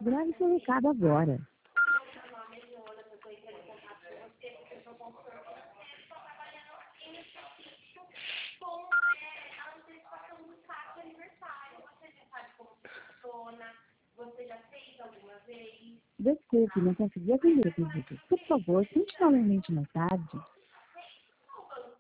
Grave seu recado agora. Desculpe, não consegui atender o pedido. Por favor, tente novamente mais tarde.